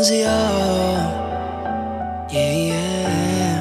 silencio. Yeah, yeah.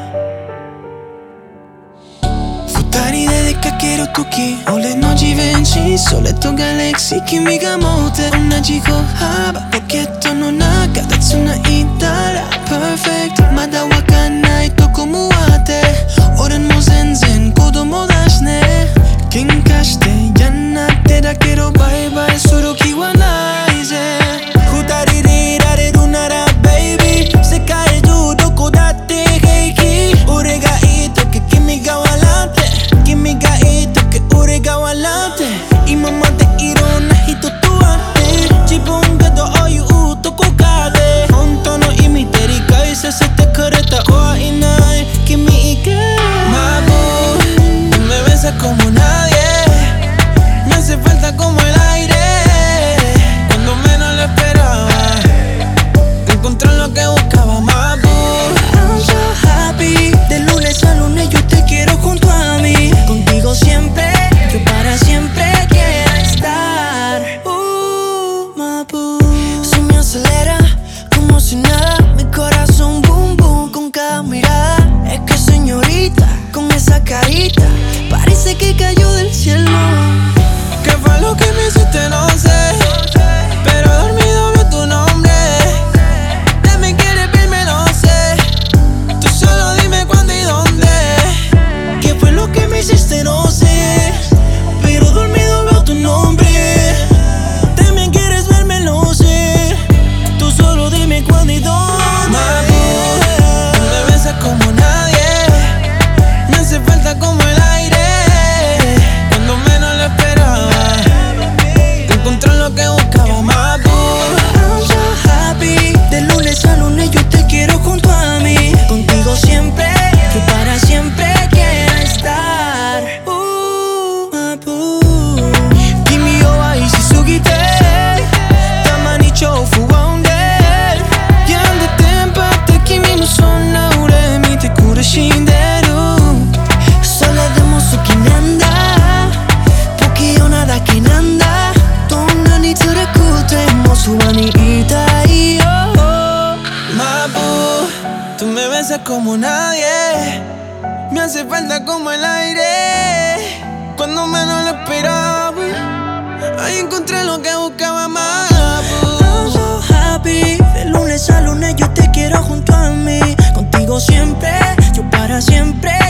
Futari dedica quiero tuki Ole noci venci Soletto galaxy Kimiga mote Onajiko haba Pocket no naka Tatsuna itara Perfect Mada wakanai Tokomu wate Oren mo zenzen Kodomo dashne Kenkashite Yanatte da kero Bye bye Suruki wa nai ze Futari de irareru nara baby Sekai juu doko datte heiki Ore ga ii toki Kimi ga walante Kimi ga ii toki Ore ga walante Imama de irona hito to ate Jibun ga do oyu u toko kade Honto no imiteri kai sasete kareta Koa inai Kimi ike My boo Tú me besas como nadie Me hace falta como el aire Cuando menos lo esperaba Encontré lo que buscaba, my boo. I'm so happy. De lunes a lunes yo te quiero junto a mí. Contigo siempre, yo para siempre quiero estar. My boo. Se me acelera como si nada. Mi corazón boom boom con cada mirada. Es que señorita, con esa carita, parece que cayó del cielo. ¿Qué fue lo que me hiciste? No sé. Pero dormido veo tu nombre. De mí quieres verme, no sé. Tú solo dime cuándo y dónde. ¿Qué fue lo que me hiciste? No sé. Pero dormido veo tu nombre. También quieres verme, no sé. Tú solo dime cuándo y dónde. Tú me besas como nadie. Me hace falta como el aire. Cuando menos lo esperaba. Encontré lo que buscaba, my boo. I'm so happy. De lunes a lunes yo te quiero junto a mí. Contigo siempre, yo para siempre quiero estar. My boo. Kimi yo wa ishisugite Tamani chofu wonde Yande tempatte kimi no sonna ore mite kurashinderu Sole de musuki nanda Poki yo nada que nanda Donna ni tsurakute mo suwa ni itai yo My boo, tú me besas como nadie Me hace falta como el aire Cuando menos lo esperaba Ahí encontré lo que buscaba, my boo. I'm so happy. De lunes a lunes yo te quiero junto a mí. Contigo siempre, yo para siempre